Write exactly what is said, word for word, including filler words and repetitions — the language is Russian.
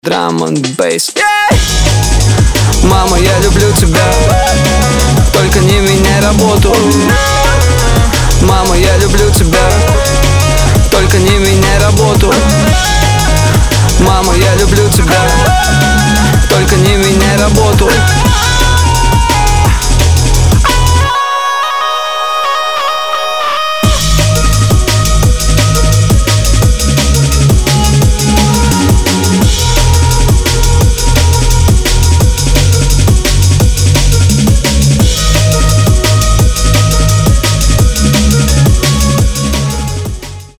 Drum and bass. Мама, я люблю тебя, только не меняй работу. Мама, я люблю тебя, только не меняй работу. Мама, я люблю тебя, только не меняй работу.